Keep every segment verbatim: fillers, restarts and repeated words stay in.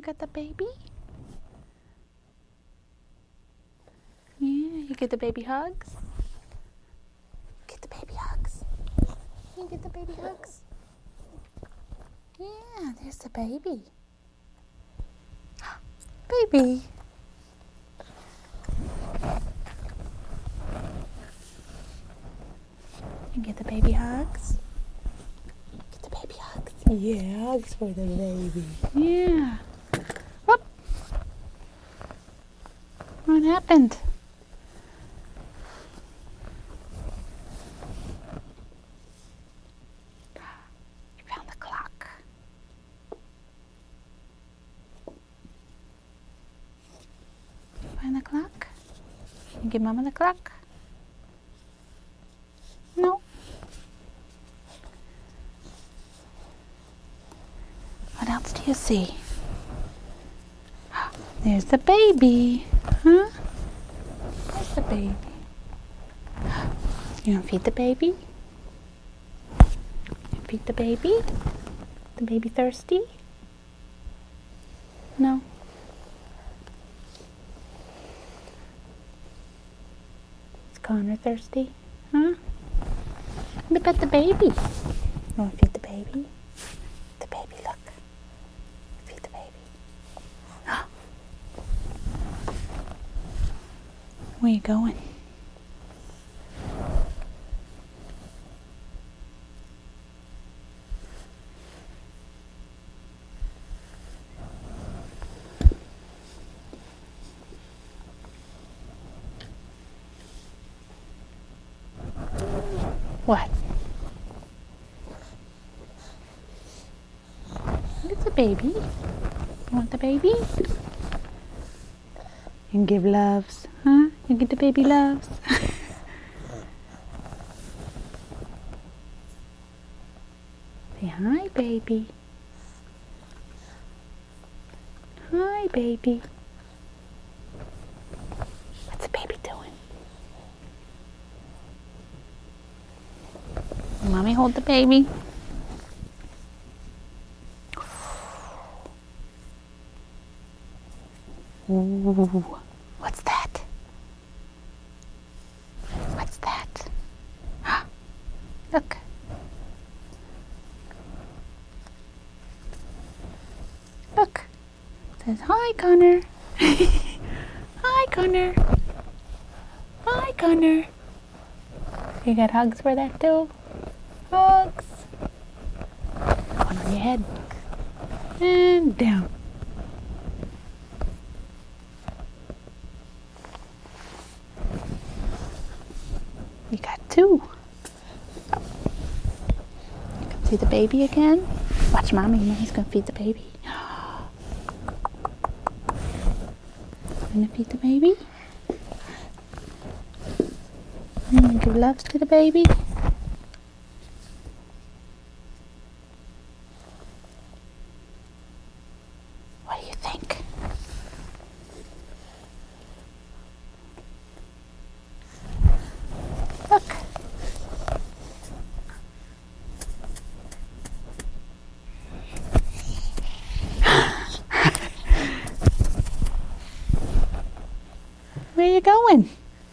got the baby? Yeah, you get the baby hugs? Get the baby hugs. You get the baby hugs? Yeah, there's the baby. Baby. You get the baby hugs? Get the baby hugs. Yeah, hugs for the baby. Yeah. Whoop. What happened? You found the clock. Find the clock? You give Mama the clock? No. What else do you see? There's the baby. Huh? There's the baby. You gonna feed the baby? You feed the baby? The baby thirsty? No. Is Connor thirsty? Huh? What about the baby? You wanna feed the baby? The baby, look. Feed the baby. Where you going? What? It's a baby. You want the baby? You can give loves, huh? You get the baby loves. Say hi, baby. Hi, baby. What's the baby doing? Mommy, hold the baby. Ooh, what's that? What's that? Look. Look. It says, hi, Connor. Hi, Connor. Hi, Connor. You got hugs for that too? Hugs. One on your head. And down. You got two. Oh. You can see the baby again. Watch Mommy. Mommy's going to feed the baby. Going to feed the baby. And give loves to the baby. What do you think? Look. Where you going?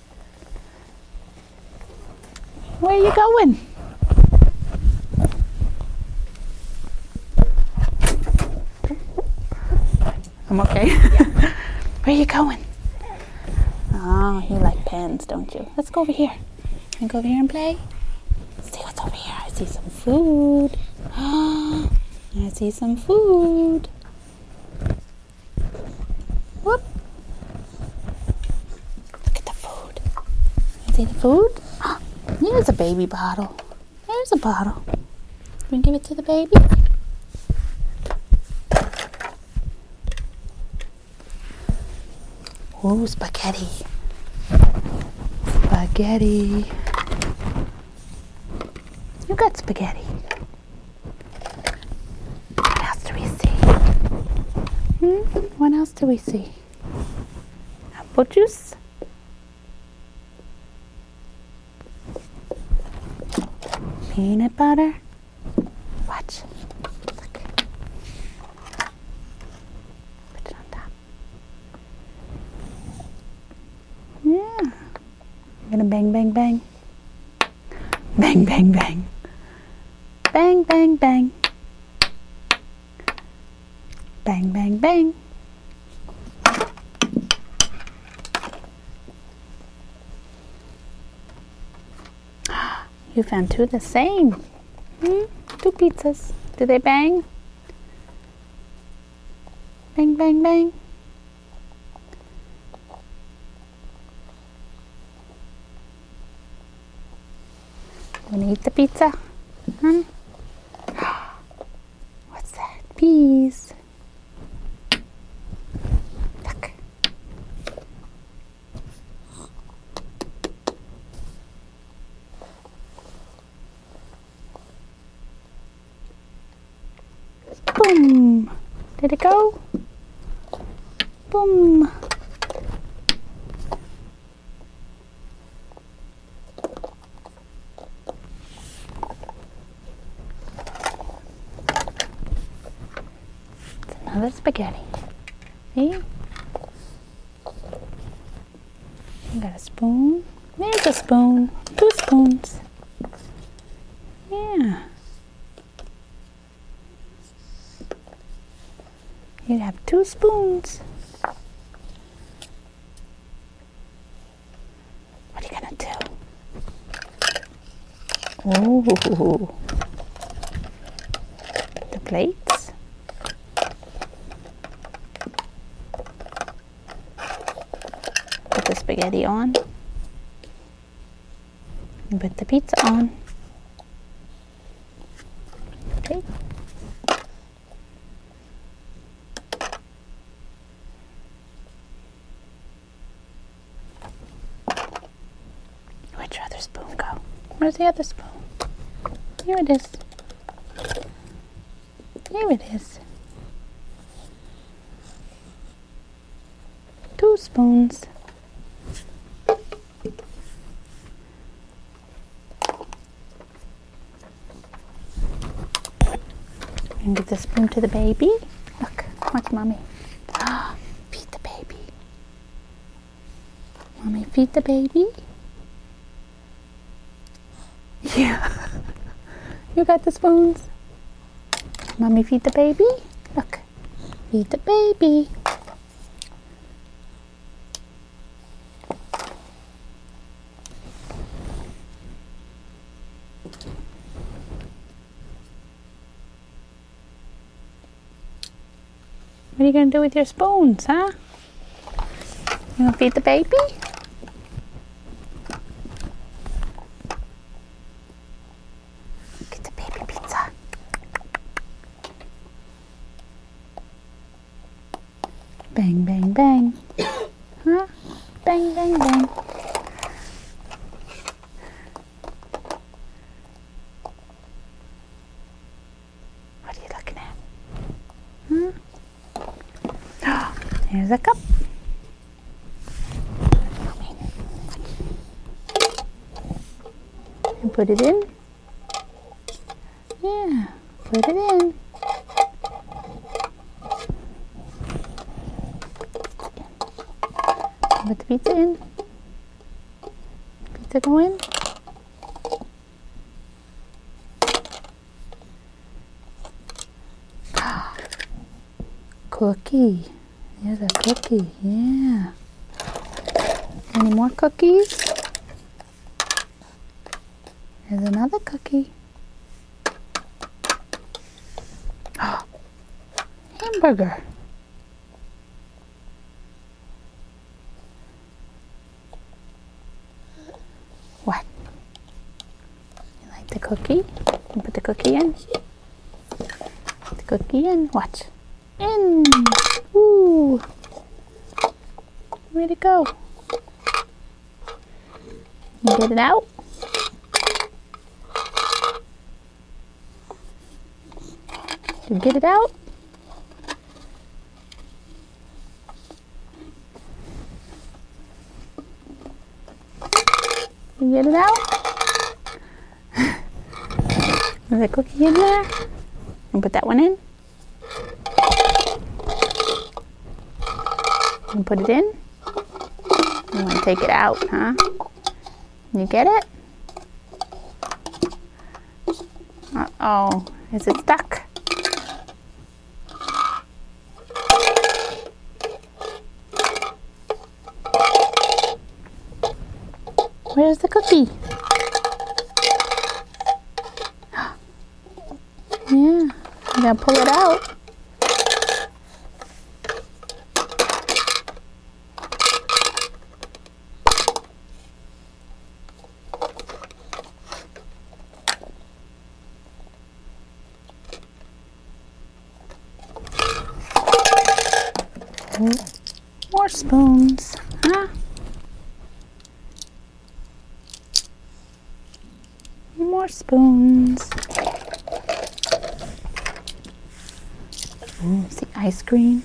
Where you going? I'm okay. Yeah. Where you going? Oh, you like pens, don't you? Let's go over here. Can we go over here and play? Let's see what's over here. I see some food. I see some food. Whoop. Look at the food. You see the food? Here's a baby bottle. There's a bottle. Can we give it to the baby? Ooh, spaghetti. Spaghetti. You got spaghetti. What else do we see? Hmm? What else do we see? Apple juice? Peanut butter? Watch. Look. I'm gonna bang, bang, bang. Bang, bang, bang. Bang, bang, bang. Bang, bang, bang. You found two the same. Hmm? Two pizzas. Do they bang? Bang, bang, bang. Wanna eat the pizza? Huh? What's that? Peas. Look. Boom. Did it go? Boom. Another spaghetti. See? You got a spoon. There's a spoon. Two spoons. Yeah. You have two spoons. What are you gonna do? Oh, the plates. Put the spaghetti on. And put the pizza on. Okay. Where'd your other spoon go? Where's the other spoon? Here it is. Here it is. Two spoons. And give the spoon to the baby. Look, watch mommy. Feed the baby. Mommy, feed the baby. Yeah. You got the spoons? Mommy, feed the baby. Look, feed the baby. What are you going to do with your spoons, huh? You want to feed the baby? Get the baby pizza. Bang, bang, bang. Huh? Bang, bang, bang. What are you looking at? Huh? Here's a cup. And put it in. Yeah, put it in. Put the pizza in. Pizza go in. Cookie. Here's a cookie. Yeah. Any more cookies? Here's another cookie. Oh, hamburger. What? You like the cookie? You put the cookie in. Put the cookie in. Watch. In. Ooh. Where'd it go? You get it out? You get it out? You get it out? There's a cookie in there. And put that one in. And put it in. You want to take it out, huh? You get it? Uh-oh. Is it stuck? Where's the cookie? Yeah, you gotta pull it out. More spoons, huh? More spoons. Ooh, see ice cream.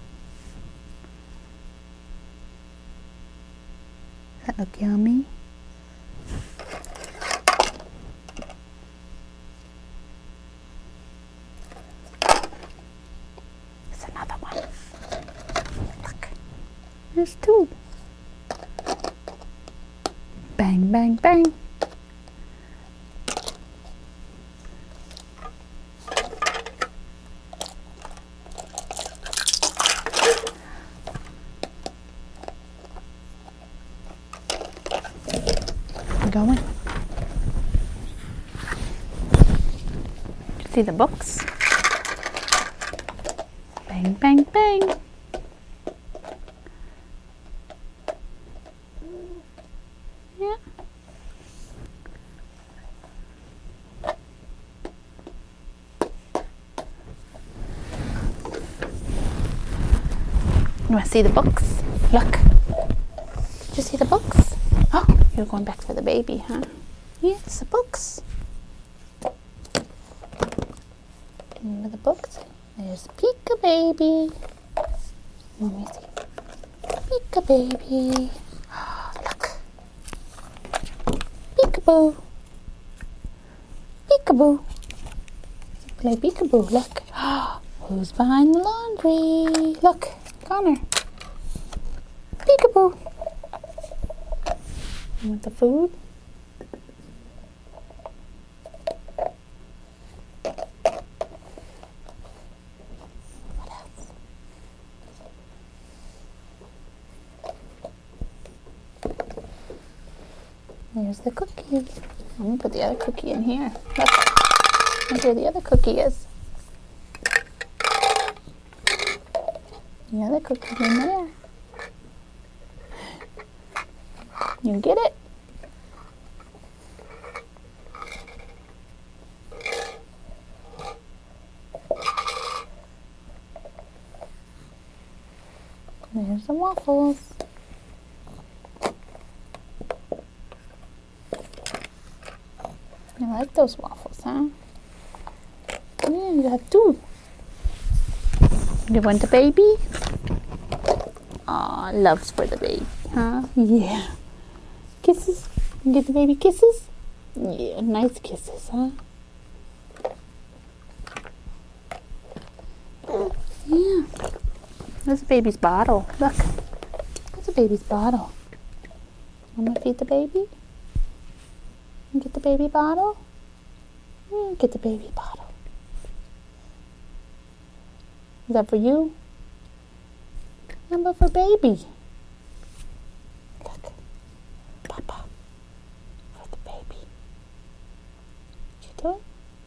Does that look yummy? There's another one. Look, there's two. Bang, bang, bang. Going. See the books? Bang, bang, bang. Yeah. You want to see the books? Look. Did you see the books? Oh, you're going back for the baby, huh? Yes, the books. Remember the books? There's Pika Baby. Let me see. Pika Baby. Oh, look. Peekaboo. Peekaboo. Play peekaboo. Look. Oh, who's behind the laundry? Look, Connor. Peekaboo. You want the food? What else? There's the cookie. I'm gonna put the other cookie in here. Look, look where the other cookie is. The other cookie's in there. You get it? There's the waffles. You like those waffles, huh? Yeah, you have two. You want the baby? Aw, loves for the baby, huh? Yeah. Kisses? You get the baby kisses? Yeah, nice kisses, huh? Yeah. There's a baby's bottle. Look. There's a baby's bottle. I'm gonna feed the baby. You get the baby bottle? Yeah, get the baby bottle. Is that for you? Number for baby. Look. Papa. For the baby. What you doing?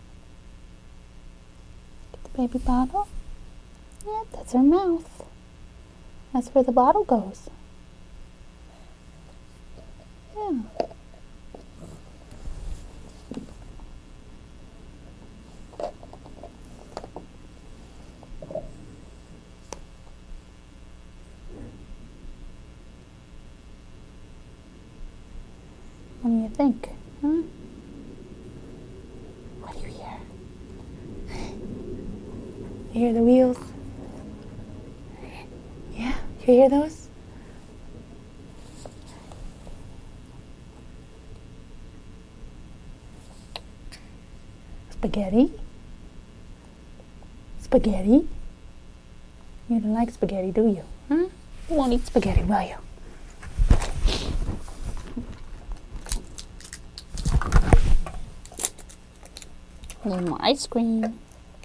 Get the baby bottle. Yeah, that's her mouth. That's where the bottle goes. Yeah. What do you think? Huh? What do you hear? You hear the wheels? Yeah, you hear those? Spaghetti? Spaghetti? You don't like spaghetti, do you? Huh? You won't eat spaghetti, will you? Need more ice cream.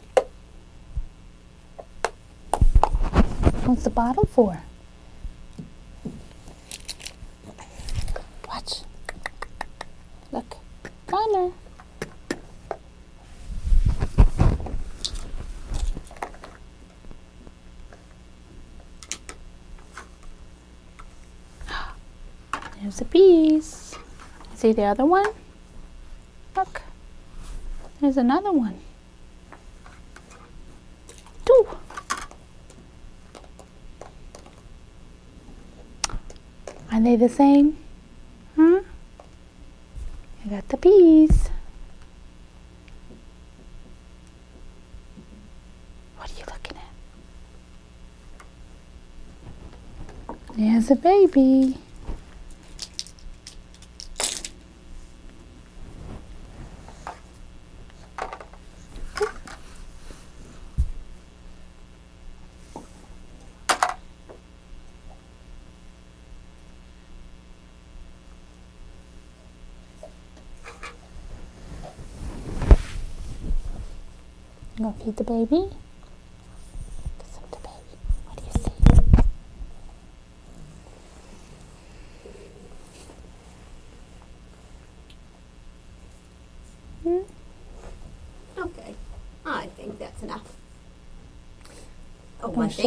What's the bottle for? Watch. Look. Connor. There's a piece. See the other one? Look. There's another one. Two. Are they the same? Huh? I got the peas. What are you looking at? There's a baby. You gonna feed the baby? Kiss up the baby. What do you see? Hmm? Okay, I think that's enough. Oh, Oh, one shit. thing.